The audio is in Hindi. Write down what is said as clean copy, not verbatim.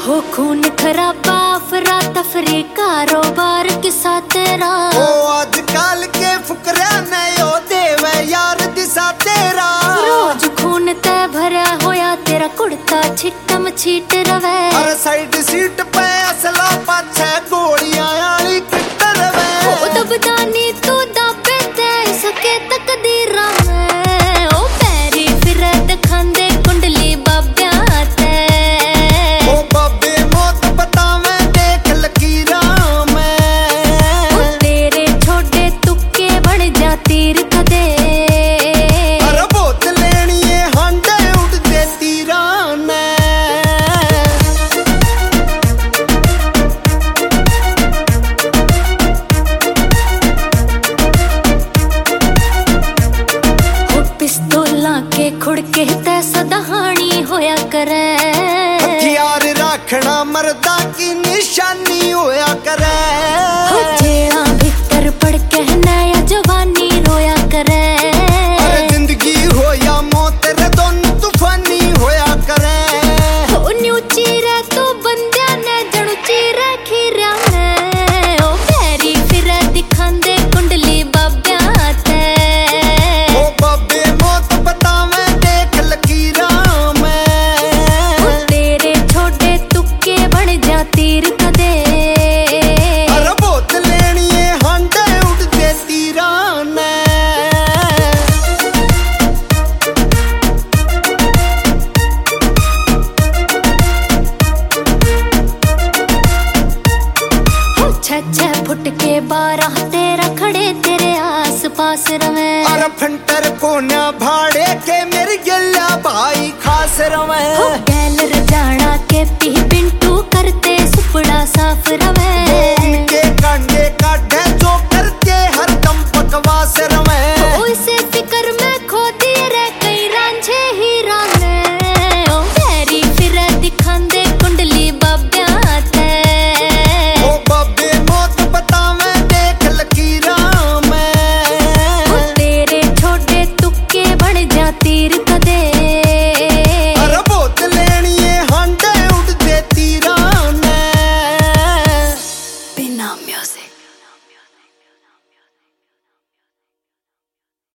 हो खून खराबा अफरा तफरी कारोबार किसा तेरा। ओ आजकल के फुकरा ने ओ देवे यार दिशा तेरा। रोज खून ते भरा होया तेरा कुड़ता छिटम छीट रवे। हर साइड सीट पे असला पाछे गोलियां आली किट रवे। ओ दबदानी तू दाबे ते सके तकदीरा में। ओ पैरी फिरे दिखांदे कुंडली बाब्या ते। ओ बाबे मौत बतावे देख लकीरा में। ओ तेरे छोटे तुक्के बन जा तीर कदे। अरे बोत लेनी है हांडे उड़दे तीरा ने। पिस्तौलां के खुड़के ते सदहानी होया करे। हथियार रखना मर्दा की निशानी होया करे। जेड़ा भीतर पड़ के नया जवानी रोया करे। अरे जिंदगी होया मौत रे दोनों तूफानी होया करे। ओ न्यू चीरे तो बंद्या ने जणु चीरे खीरा में। ओ पैरी फिरे दिखांदे कुंडली बाब्या ते। ओ बाबे मौत बतावे देख लकीरा में। ओ तेरे छोटे तुक्के बन जा तीर कदे। अरे बोत लेनी है हांडे उड़दे तीरा ने। छह फुट के 12 तेरा खड़े तेरे आस पास रवे। अरे फंटर कोन्या